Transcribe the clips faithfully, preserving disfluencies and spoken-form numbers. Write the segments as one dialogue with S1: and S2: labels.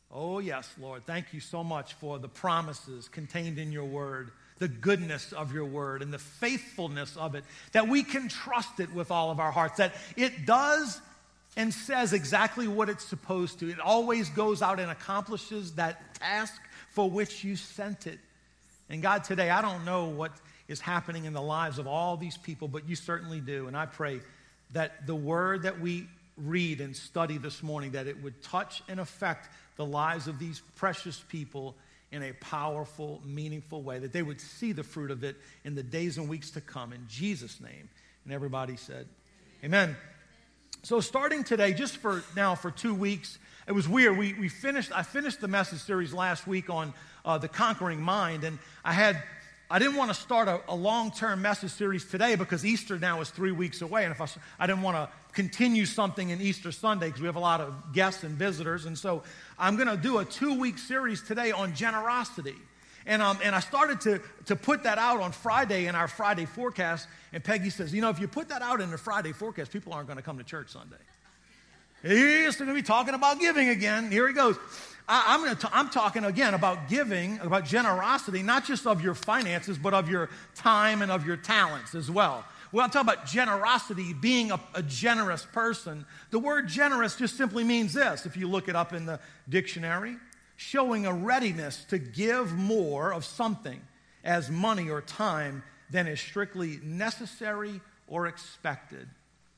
S1: Oh, yes, Lord. Thank you so much for the promises contained in your word, the goodness of your word, and the faithfulness of it, that we can trust it with all of our hearts, that it does and says exactly what it's supposed to. It always goes out and accomplishes that task for which you sent it. And God, today, I don't know what is happening in the lives of all these people, but you certainly do. And I pray that the word that we read and study this morning, that it would touch and affect the lives of these precious people in a powerful, meaningful way, that they would see the fruit of it in the days and weeks to come. In Jesus' name. And everybody said, amen. So starting today, just for now, for two weeks, it was weird. We, we finished, I finished the message series last week on uh, the conquering mind, and I had, I didn't want to start a, a long-term message series today because Easter now is three weeks away, and if I, I didn't want to continue something in Easter Sunday because we have a lot of guests and visitors, and so I'm going to do a two-week series today on generosity. And um, and I started to, to put that out on Friday in our Friday forecast, and Peggy says, you know, if you put that out in the Friday forecast, people aren't going to come to church Sunday. He's going to be talking about giving again. Here he goes. I, I'm, going to I'm talking again about giving, about generosity, not just of your finances, but of your time and of your talents as well. Well, I'm talking about generosity, being a, a generous person. The word generous just simply means this, if you look it up in the dictionary: showing a readiness to give more of something as money or time than is strictly necessary or expected.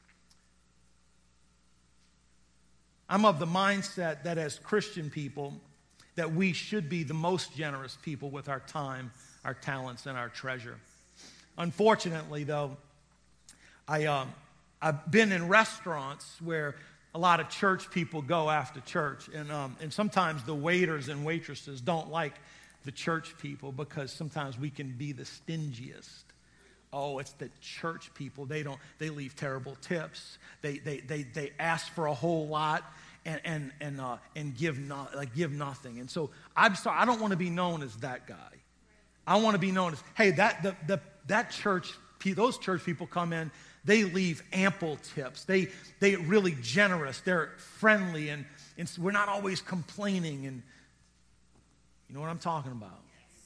S1: I'm of the mindset that as Christian people, that we should be the most generous people with our time, our talents, and our treasure. Unfortunately, though, I, um, I've been in restaurants where a lot of church people go after church, and um, and sometimes the waiters and waitresses don't like the church people because sometimes we can be the stingiest. Oh, it's the church people. They don't. They leave terrible tips. They they they they ask for a whole lot and and and uh, and give not like give nothing. And so I'm sorry. I don't want to be known as that guy. I want to be known as, hey, that the the that church. Those church people come in. They leave ample tips. They they really generous. They're friendly, and, and we're not always complaining. And you know what I'm talking about.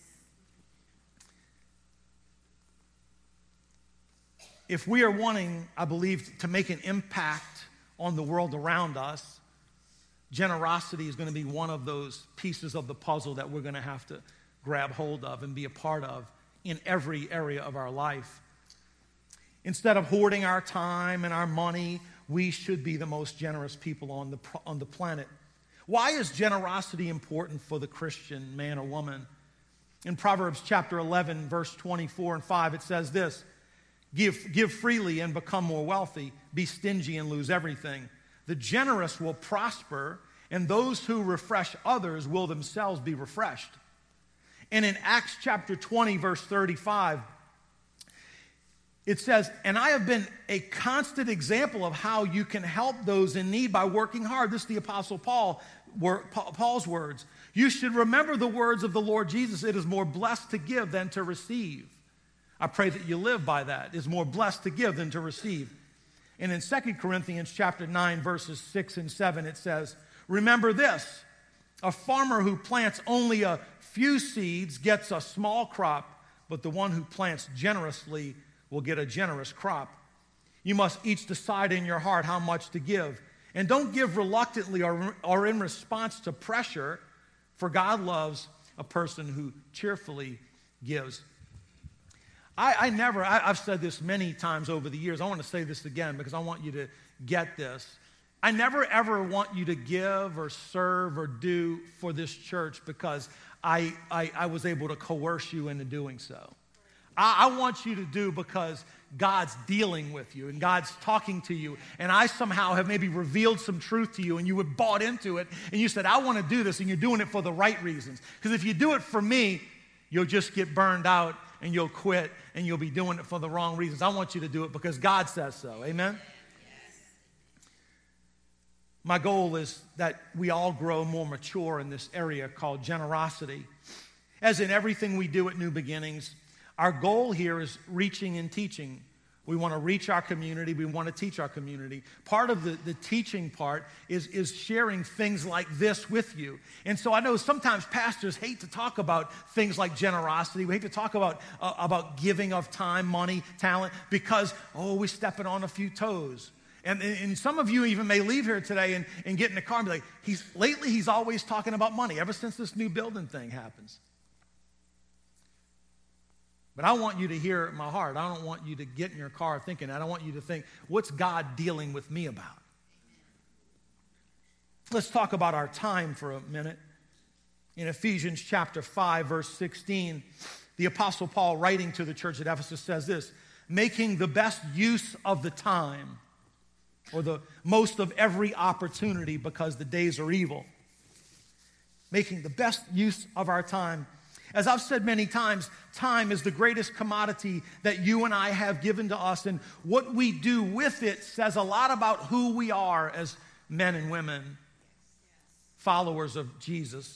S1: If we are wanting, I believe, to make an impact on the world around us, generosity is going to be one of those pieces of the puzzle that we're going to have to grab hold of and be a part of in every area of our life. Instead of hoarding our time and our money, we should be the most generous people on the, on the planet. Why is generosity important for the Christian man or woman? In Proverbs chapter eleven, verse twenty-four and five, it says this: Give, give freely and become more wealthy. Be stingy and lose everything. The generous will prosper, and those who refresh others will themselves be refreshed. And in Acts chapter twenty, verse thirty-five, it says, and I have been a constant example of how you can help those in need by working hard. This is the Apostle Paul, Paul's words. You should remember the words of the Lord Jesus. It is more blessed to give than to receive. I pray that you live by that. It's more blessed to give than to receive. And in Second Corinthians chapter nine, verses six and seven, it says, remember this: a farmer who plants only a few seeds gets a small crop, but the one who plants generously will get a generous crop. You must each decide in your heart how much to give. And don't give reluctantly or, or in response to pressure, for God loves a person who cheerfully gives. I, I never, I, I've said this many times over the years. I want to say this again because I want you to get this. I never ever want you to give or serve or do for this church because I, I, I was able to coerce you into doing so. I, I want you to do because God's dealing with you and God's talking to you, and I somehow have maybe revealed some truth to you and you were bought into it and you said, I want to do this, and you're doing it for the right reasons. Because if you do it for me, you'll just get burned out and you'll quit and you'll be doing it for the wrong reasons. I want you to do it because God says so. Amen? Yes. My goal is that we all grow more mature in this area called generosity. As in everything we do at New Beginnings, our goal here is reaching and teaching We want to reach our community. We want to teach our community. Part of the, the teaching part is, is sharing things like this with you. And so I know sometimes pastors hate to talk about things like generosity. We hate to talk about, uh, about giving of time, money, talent, because, oh, we're stepping on a few toes. And, and some of you even may leave here today and, and get in the car and be like, he's, lately he's always talking about money, ever since this new building thing happens. But I want you to hear my heart. I don't want you to get in your car thinking, I don't want you to think, what's God dealing with me about? Let's talk about our time for a minute. In Ephesians chapter five, verse sixteen, the Apostle Paul, writing to the church at Ephesus, says this, making the best use of the time, or the most of every opportunity, because the days are evil. Making the best use of our time. As I've said many times, time is the greatest commodity that you and I have given to us, and what we do with it says a lot about who we are as men and women, followers of Jesus.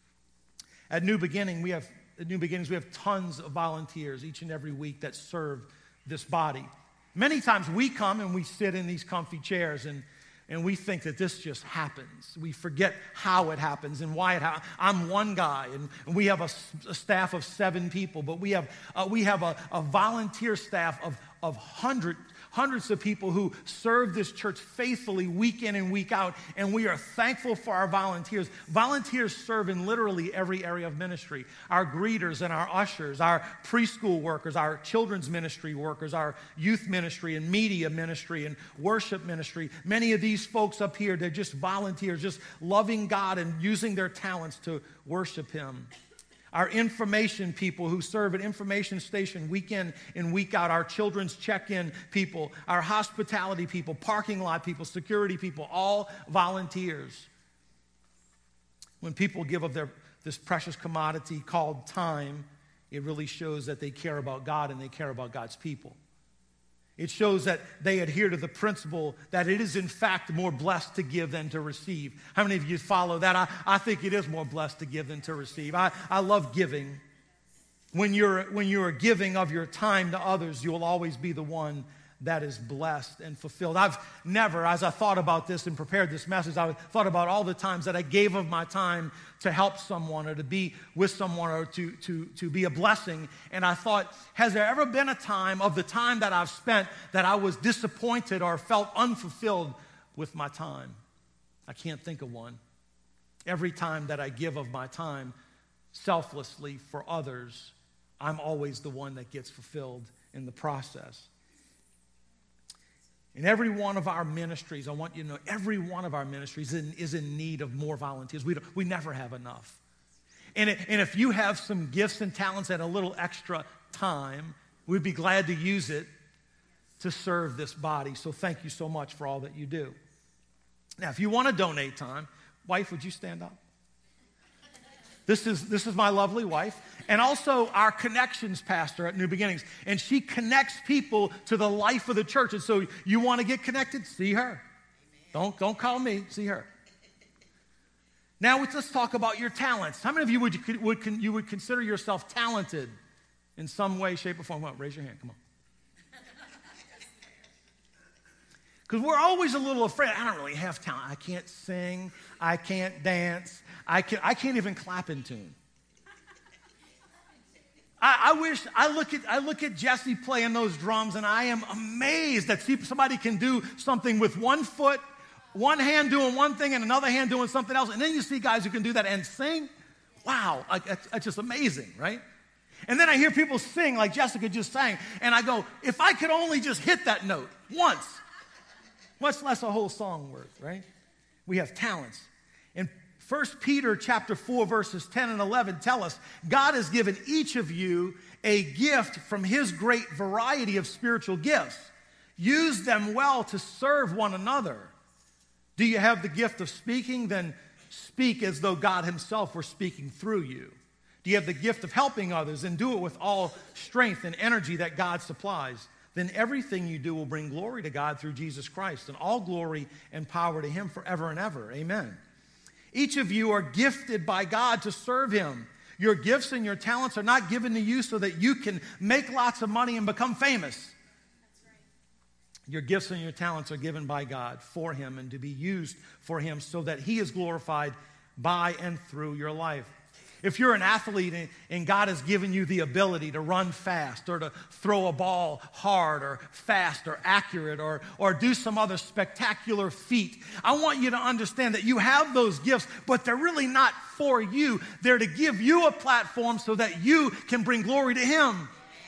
S1: At New Beginning, we have at New Beginnings, we have tons of volunteers each and every week that serve this body. Many times we come and we sit in these comfy chairs and And we think that this just happens. We forget how it happens and why it happens. I'm one guy, and, and we have a, a staff of seven people, but we have uh, we have a, a volunteer staff of of hundreds hundreds of people who serve this church faithfully week in and week out, and we are thankful for our volunteers. Volunteers serve in literally every area of ministry. Our greeters and our ushers, our preschool workers, our children's ministry workers, our youth ministry and media ministry and worship ministry. Many of these folks up here, they're just volunteers, just loving God and using their talents to worship Him. Our information people who serve at information station week in and week out, our children's check-in people, our hospitality people, parking lot people, security people, all volunteers. When people give of their this precious commodity called time, it really shows that they care about God and they care about God's people. It shows that they adhere to the principle that it is in fact more blessed to give than to receive. How many of you follow that? I, I think it is more blessed to give than to receive. I, I love giving. When you're, when you're giving of your time to others, you'll always be the one that is blessed and fulfilled. I've never, as I thought about this and prepared this message, I thought about all the times that I gave of my time to help someone or to be with someone or to, to, to be a blessing. And I thought, has there ever been a time of the time that I've spent that I was disappointed or felt unfulfilled with my time? I can't think of one. Every time that I give of my time selflessly for others, I'm always the one that gets fulfilled in the process. In every one of our ministries, I want you to know, every one of our ministries is in, is in need of more volunteers. We, don't, we never have enough. And, it, and if you have some gifts and talents and a little extra time, we'd be glad to use it to serve this body. So thank you so much for all that you do. Now, if you want to donate time, wife, would you stand up? This is, this is my lovely wife, and also our connections pastor at New Beginnings. And she connects people to the life of the church. And so you want to get connected? See her. Don't, don't call me. See her. Now let's talk about your talents. How many of you would, would you would consider yourself talented in some way, shape, or form? Well, raise your hand. Come on. Because we're always a little afraid. I don't really have talent. I can't sing. I can't dance. I can't, I can't even clap in tune. I, I wish, I look at I look at Jesse playing those drums, and I am amazed that somebody can do something with one foot, one hand doing one thing, and another hand doing something else. And then you see guys who can do that and sing. Wow, like, that's, that's just amazing, right? And then I hear people sing like Jessica just sang, and I go, if I could only just hit that note once, much less a whole song worth, right? We have talents. And First Peter chapter four, verses ten and eleven tell us God has given each of you a gift from His great variety of spiritual gifts. Use them well to serve one another. Do you have the gift of speaking? Then speak as though God Himself were speaking through you. Do you have the gift of helping others? Then do it with all strength and energy that God supplies. Then everything you do will bring glory to God through Jesus Christ, and all glory and power to Him forever and ever. Amen. Each of you are gifted by God to serve Him. Your gifts and your talents are not given to you so that you can make lots of money and become famous. Your gifts and your talents are given by God for him and to be used for him so that he is glorified by and through your life. If you're an athlete and God has given you the ability to run fast or to throw a ball hard or fast or accurate or, or do some other spectacular feat, I want you to understand that you have those gifts, but they're really not for you. They're to give you a platform so that you can bring glory to him.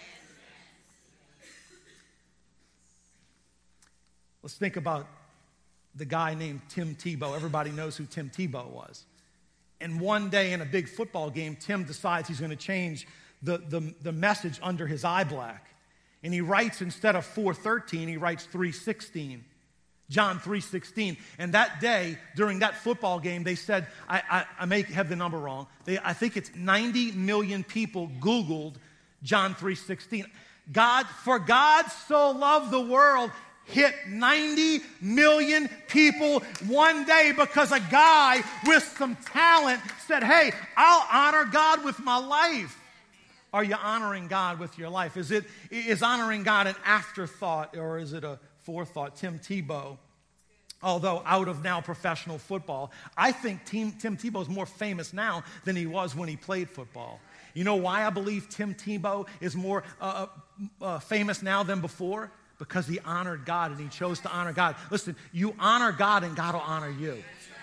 S1: Let's think about the guy named Tim Tebow. Everybody knows who Tim Tebow was. And one day in a big football game, Tim decides he's going to change the, the, the message under his eye black. And he writes, instead of four thirteen, he writes three sixteen. John three sixteen. And that day, during that football game, they said, I, I, I may have the number wrong, they, I think it's ninety million people Googled John three sixteen. God, for God so loved the world, hit ninety million people one day because a guy with some talent said, hey, I'll honor God with my life. Are you honoring God with your life? Is it is honoring God an afterthought or is it a forethought? Tim Tebow, although out of now professional football, I think Tim, Tim Tebow is more famous now than he was when he played football. You know why I believe Tim Tebow is more uh, uh, famous now than before? Because he honored God and he chose to honor God. Listen, you honor God and God will honor you.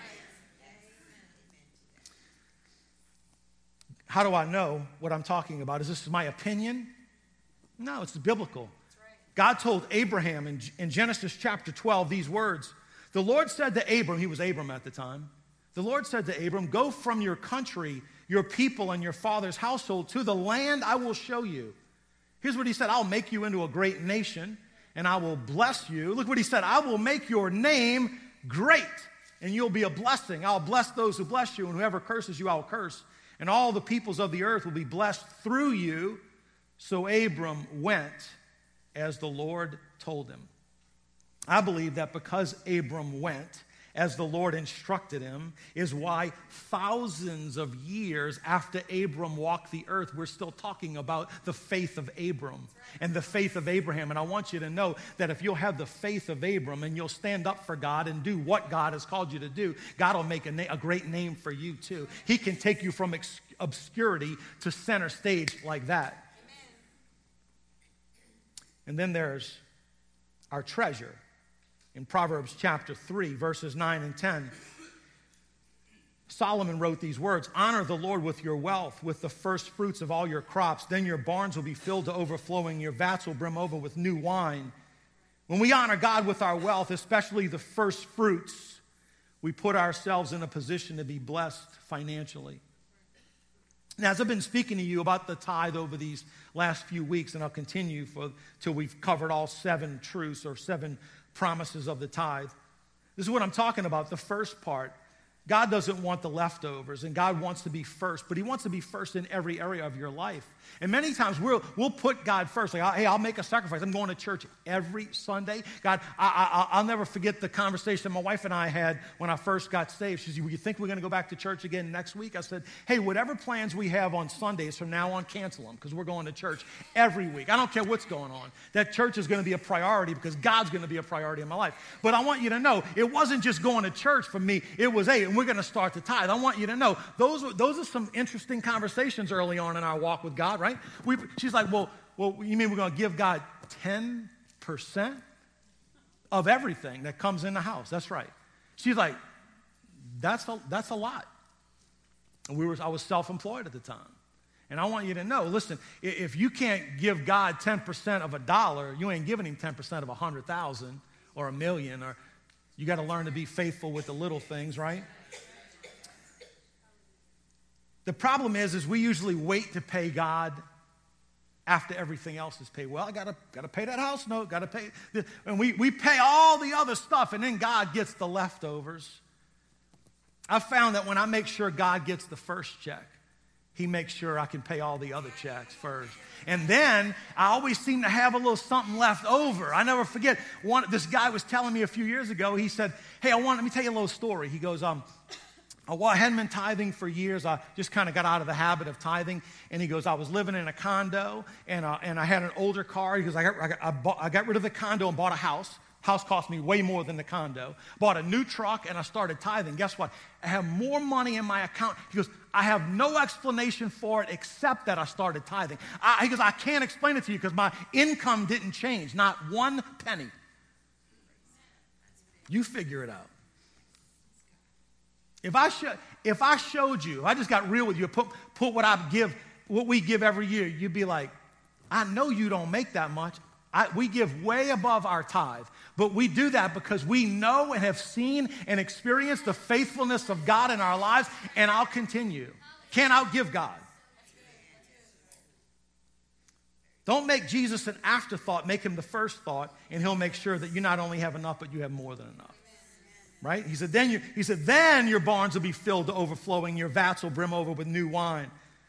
S1: How do I know what I'm talking about? Is this my opinion? No, it's biblical. God told Abraham in, in Genesis chapter twelve these words. The Lord said to Abram, he was Abram at the time, the Lord said to Abram, go from your country, your people, and your father's household to the land I will show you. Here's what he said, I'll make you into a great nation, and I will bless you. Look what he said, I will make your name great, and you'll be a blessing. I'll bless those who bless you, and whoever curses you, I'll curse. And all the peoples of the earth will be blessed through you. So Abram went as the Lord told him. I believe that because Abram went as the Lord instructed him is why thousands of years after Abram walked the earth, we're still talking about the faith of Abram and the faith of Abraham. And I want you to know that if you'll have the faith of Abram and you'll stand up for God and do what God has called you to do, God will make a, na- a great name for you too. He can take you from ex- obscurity to center stage like that. Amen. And then there's our treasure. In Proverbs chapter three, verses nine and ten, Solomon wrote these words, honor the Lord with your wealth, with the first fruits of all your crops. Then your barns will be filled to overflowing, your vats will brim over with new wine. When we honor God with our wealth, especially the first fruits, we put ourselves in a position to be blessed financially. Now, as I've been speaking to you about the tithe over these last few weeks, and I'll continue for till we've covered all seven truths or seven promises of the tithe. This is what I'm talking about, the first part. God doesn't want the leftovers, and God wants to be first, but he wants to be first in every area of your life. And many times we'll, we'll put God first. Like, hey, I'll make a sacrifice. I'm going to church every Sunday. God, I, I, I'll never forget the conversation my wife and I had when I first got saved. She said, well, you think we're going to go back to church again next week? I said, hey, whatever plans we have on Sundays from now on, cancel them, because we're going to church every week. I don't care what's going on. That church is going to be a priority because God's going to be a priority in my life. But I want you to know, it wasn't just going to church for me. It was, hey, and we're going to start the tithe. I want you to know, those, those are some interesting conversations early on in our walk with God, right? We, she's like, well, well, you mean we're going to give God ten percent of everything that comes in the house? That's right. She's like, that's a, that's a lot. And we were, I was self-employed at the time. And I want you to know, listen, if you can't give God ten percent of a dollar, you ain't giving him ten percent of a hundred thousand or a million, or you got to learn to be faithful with the little things, right? The problem is, is we usually wait to pay God after everything else is paid. Well, I gotta gotta pay that house note, gotta pay this. And we, we pay all the other stuff, and then God gets the leftovers. I've found that when I make sure God gets the first check, he makes sure I can pay all the other checks first. And then I always seem to have a little something left over. I never forget, one, this guy was telling me a few years ago, he said, hey, I want, let me tell you a little story. He goes, um, I hadn't been tithing for years. I just kind of got out of the habit of tithing. And he goes, I was living in a condo, and uh, and I had an older car. He goes, I got, I, got, I, bought, I got rid of the condo and bought a house, House cost me way more than the condo. Bought a new truck, and I started tithing. Guess what? I have more money in my account. He goes, I have no explanation for it except that I started tithing. I, he goes, I can't explain it to you because my income didn't change, not one penny. You figure it out. If I, sh- if I showed you, I just got real with you, put, put what I give, what we give every year, you'd be like, I know you don't make that much. I, we give way above our tithe, but we do that because we know and have seen and experienced the faithfulness of God in our lives, and I'll continue. Can't outgive God. Don't make Jesus an afterthought. Make him the first thought, and he'll make sure that you not only have enough, but you have more than enough. Right? He said, then you, he said, then your barns will be filled to overflowing, your vats will brim over with new wine.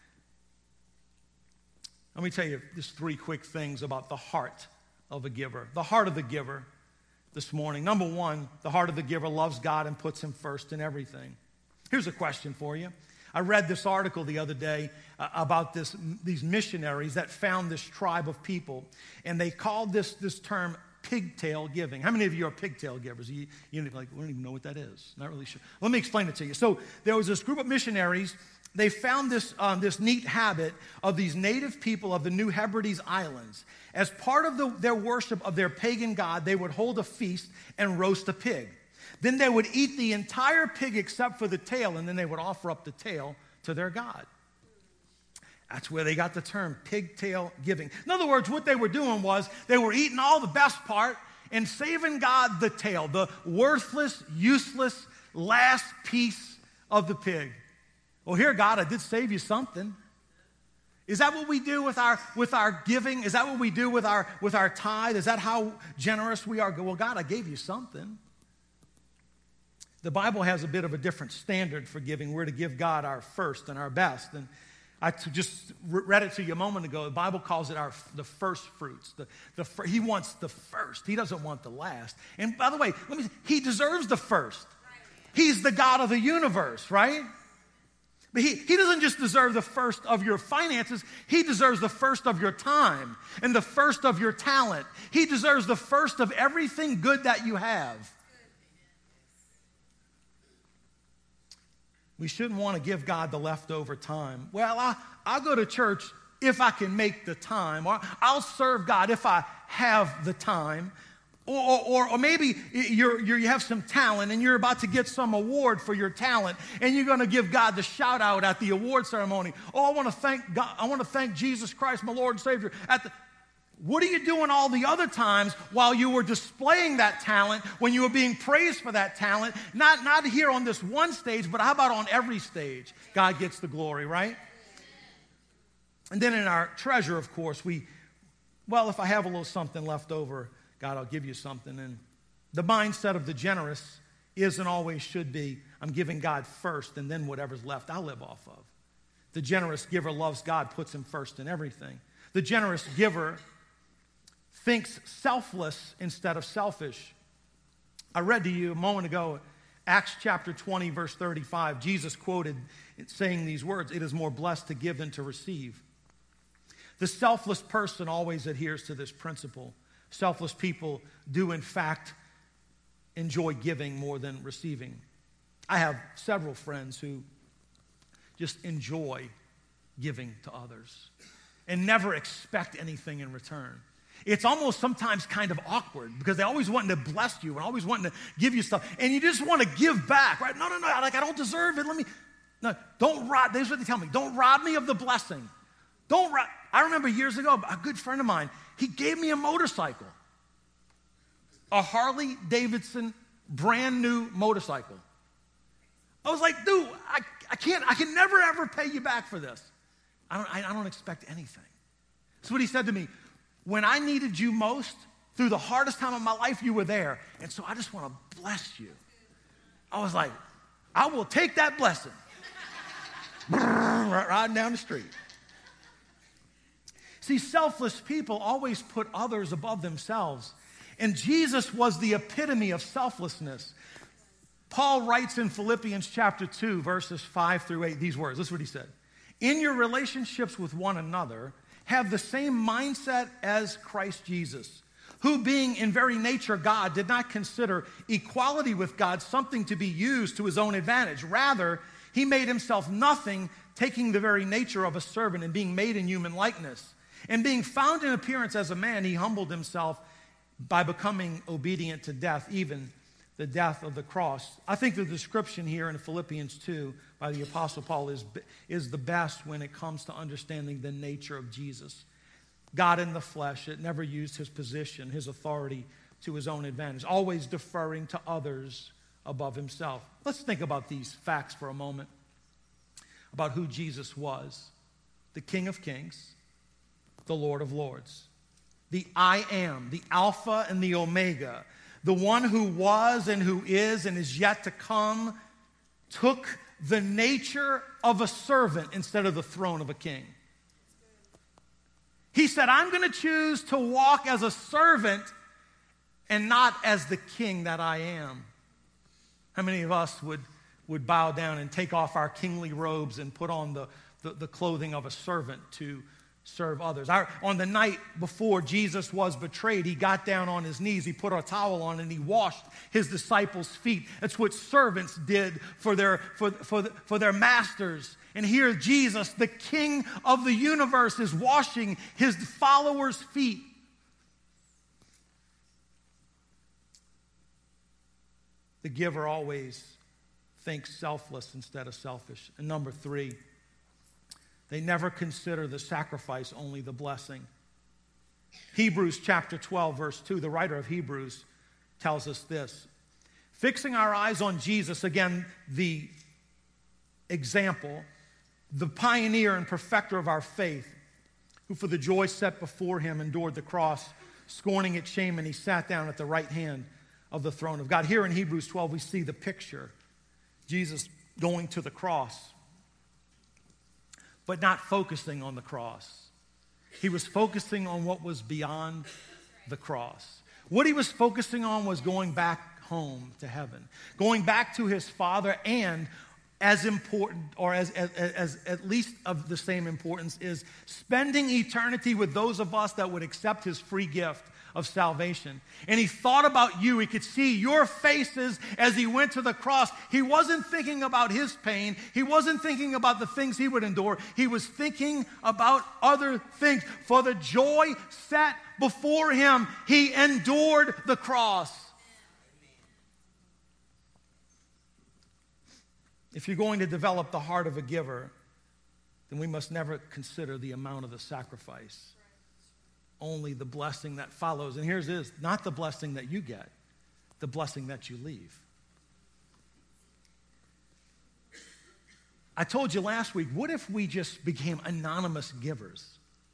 S1: Let me tell you just three quick things about the heart of a giver. The heart of the giver this morning. Number one, the heart of the giver loves God and puts him first in everything. Here's a question for you. I read this article the other day uh, about this, these missionaries that found this tribe of people, and they called this, this term pigtail giving. How many of you are pigtail givers? You, you like, we don't even know what that is. Not really sure. Let me explain it to you. So there was this group of missionaries. They found this, um, this neat habit of these native people of the New Hebrides Islands. As part of the, their worship of their pagan god, they would hold a feast and roast a pig. Then they would eat the entire pig except for the tail, and then they would offer up the tail to their god. That's where they got the term pigtail giving. In other words, what they were doing was they were eating all the best part and saving God the tail, the worthless, useless last piece of the pig. Well, here, God, I did save you something. Is that what we do with our with our giving? Is that what we do with our with our tithe? Is that how generous we are? Well, God, I gave you something. The Bible has a bit of a different standard for giving. We're to give God our first and our best. And I just read it to you a moment ago. The Bible calls it our the first fruits. The, the, he wants the first. He doesn't want the last. And by the way, let me. He deserves the first. He's the God of the universe, right? But he, he doesn't just deserve the first of your finances. He deserves the first of your time and the first of your talent. He deserves the first of everything good that you have. We shouldn't want to give God the leftover time. Well, I, I'll go to church if I can make the time, or I'll serve God if I have the time. Or, or, or maybe you're, you're, you have some talent and you're about to get some award for your talent, and you're going to give God the shout out at the award ceremony. Oh, I want to thank God. I want to thank Jesus Christ, my Lord and Savior. At the, what are you doing all the other times while you were displaying that talent, when you were being praised for that talent? Not, not here on this one stage, but how about on every stage? God gets the glory, right? And then in our treasure, of course, we, well, if I have a little something left over, God, I'll give you something. And the mindset of the generous is and always should be, I'm giving God first, and then whatever's left, I'll live off of. The generous giver loves God, puts him first in everything. The generous giver thinks selfless instead of selfish. I read to you a moment ago, Acts chapter twenty, verse thirty-five. Jesus quoted saying these words, it is more blessed to give than to receive. The selfless person always adheres to this principle. Selfless people do, in fact, enjoy giving more than receiving. I have several friends who just enjoy giving to others and never expect anything in return. It's almost sometimes kind of awkward because they always wanting to bless you and always wanting to give you stuff, and you just want to give back, right? No, no, no, like I don't deserve it. Let me, no, don't rob, this is what they tell me, don't rob me of the blessing. Don't rob. I remember years ago, a good friend of mine, he gave me a motorcycle, a Harley Davidson brand new motorcycle. I was like, dude, I, I can't, I can never ever pay you back for this. I don't, I, I don't expect anything. That's what he said to me. When I needed you most, through the hardest time of my life, you were there. And so I just want to bless you. I was like, I will take that blessing. Riding down the street. See, selfless people always put others above themselves. And Jesus was the epitome of selflessness. Paul writes in Philippians chapter two, verses five through eight, these words. This is what he said. In your relationships with one another, have the same mindset as Christ Jesus, who being in very nature God did not consider equality with God something to be used to his own advantage. Rather, he made himself nothing, taking the very nature of a servant and being made in human likeness. And being found in appearance as a man, he humbled himself by becoming obedient to death, even the death of the cross. I think the description here in Philippians two by the Apostle Paul is, is the best when it comes to understanding the nature of Jesus. God in the flesh, it never used his position, his authority to his own advantage, always deferring to others above himself. Let's think about these facts for a moment, about who Jesus was. The King of Kings, the Lord of Lords, the I am, the Alpha and the Omega, the one who was and who is and is yet to come, took the nature of a servant instead of the throne of a king. He said, I'm going to choose to walk as a servant and not as the king that I am. How many of us would, would bow down and take off our kingly robes and put on the, the, the clothing of a servant to serve others? Our, on the night before Jesus was betrayed, he got down on his knees, he put a towel on, and he washed his disciples' feet. That's what servants did for their, for, for, the, for their masters. And here Jesus, the King of the universe, is washing his followers' feet. The giver always thinks selfless instead of selfish. And number three, they never consider the sacrifice, only the blessing. Hebrews chapter twelve, verse two, the writer of Hebrews tells us this. Fixing our eyes on Jesus, again, the example, the pioneer and perfecter of our faith, who for the joy set before him endured the cross, scorning its shame, and he sat down at the right hand of the throne of God. Here in Hebrews twelve, we see the picture. Jesus going to the cross, but not focusing on the cross. He was focusing on what was beyond the cross. What he was focusing on was going back home to heaven, going back to his Father, and as important, or as, as, as at least of the same importance, is spending eternity with those of us that would accept his free gift of salvation. And he thought about you. He could see your faces as he went to the cross. He wasn't thinking about his pain. He wasn't thinking about the things he would endure. He was thinking about other things. For the joy set before him, he endured the cross. If you're going to develop the heart of a giver, then we must never consider the amount of the sacrifice, only the blessing that follows. And here's this, not the blessing that you get, the blessing that you leave. I told you last week, what if we just became anonymous givers?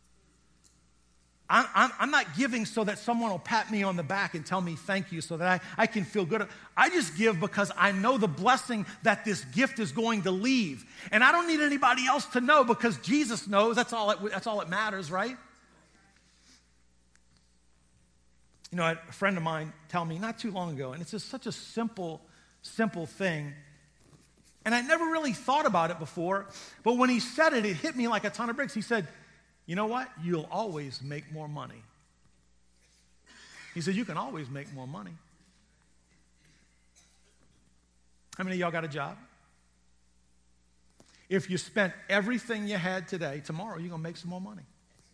S1: I'm, I'm, I'm not giving so that someone will pat me on the back and tell me thank you so that I, I can feel good. I just give because I know the blessing that this gift is going to leave. And I don't need anybody else to know because Jesus knows. That's all it, that's all it matters, right? You know, I had a friend of mine tell me not too long ago, and it's just such a simple, simple thing. And I never really thought about it before, but when he said it, it hit me like a ton of bricks. He said, you know what? You'll always make more money. He said, you can always make more money. How many of y'all got a job? If you spent everything you had today, tomorrow you're going to make some more money.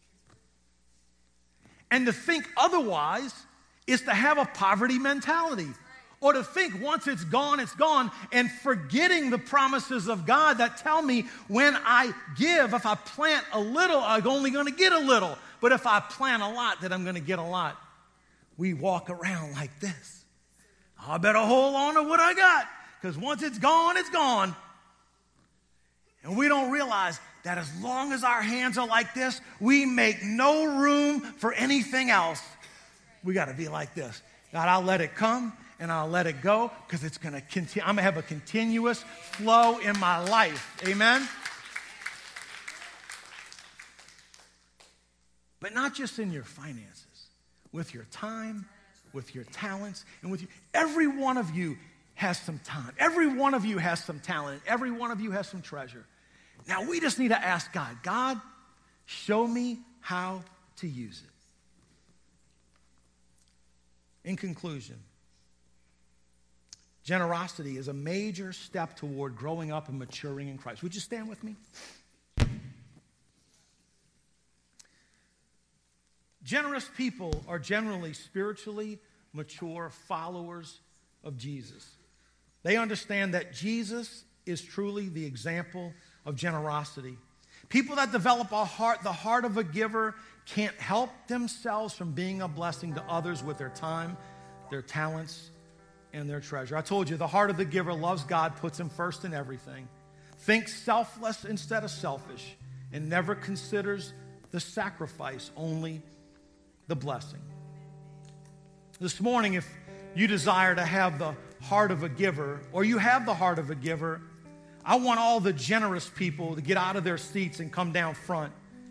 S1: And to think otherwise is to have a poverty mentality. Or to think once it's gone, it's gone, and forgetting the promises of God that tell me when I give, if I plant a little, I'm only going to get a little. But if I plant a lot, then I'm going to get a lot. We walk around like this. I better hold on to what I got, because once it's gone, it's gone. And we don't realize that as long as our hands are like this, we make no room for anything else. We got to be like this. God, I'll let it come. And I'll let it go because it's going to continue. I'm going to have a continuous flow in my life. Amen? But not just in your finances, with your time, with your talents, and with you. Every one of you has some time. Every one of you has some talent. Every one of you has some treasure. Now we just need to ask God, God, show me how to use it. In conclusion, generosity is a major step toward growing up and maturing in Christ. Would you stand with me? Generous people are generally spiritually mature followers of Jesus. They understand that Jesus is truly the example of generosity. People that develop a heart, the heart of a giver, can't help themselves from being a blessing to others with their time, their talents, and their treasure. I told you, the heart of the giver loves God, puts him first in everything, thinks selfless instead of selfish, and never considers the sacrifice, only the blessing. This morning, if you desire to have the heart of a giver, or you have the heart of a giver, I want all the generous people to get out of their seats and come down front.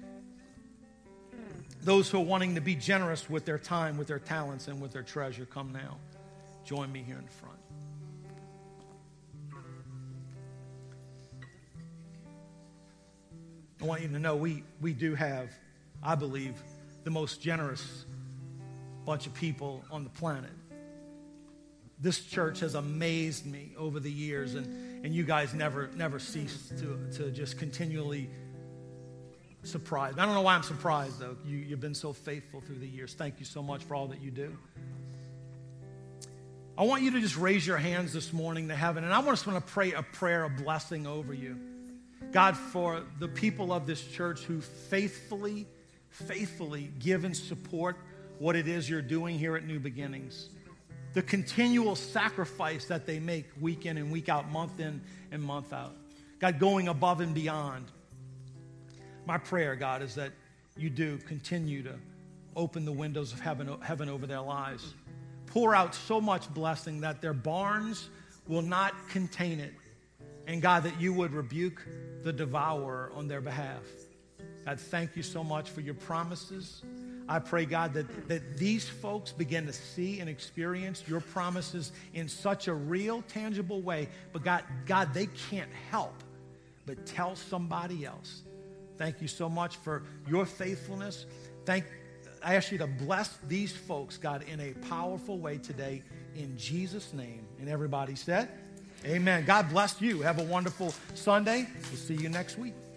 S1: Those who are wanting to be generous with their time, with their talents, and with their treasure, come now. Join me here in front. I want you to know we, we do have, I believe, the most generous bunch of people on the planet. This church has amazed me over the years, and, and you guys never never cease to, to just continually surprise. I don't know why I'm surprised, though. You, you've been so faithful through the years. Thank you so much for all that you do. I want you to just raise your hands this morning to heaven, and I want to pray a prayer of blessing over you. God, for the people of this church who faithfully faithfully give and support what it is you're doing here at New Beginnings. The continual sacrifice that they make week in and week out, month in and month out. God, going above and beyond. My prayer, God, is that you do continue to open the windows of heaven, heaven over their lives. Pour out so much blessing that their barns will not contain it. And God, that you would rebuke the devourer on their behalf. God, thank you so much for your promises. I pray, God, that, that these folks begin to see and experience your promises in such a real, tangible way. But God, God, they can't help but tell somebody else. Thank you so much for your faithfulness. Thank, I ask you to bless these folks, God, in a powerful way today in Jesus' name. And everybody said, amen. God bless you. Have a wonderful Sunday. We'll see you next week.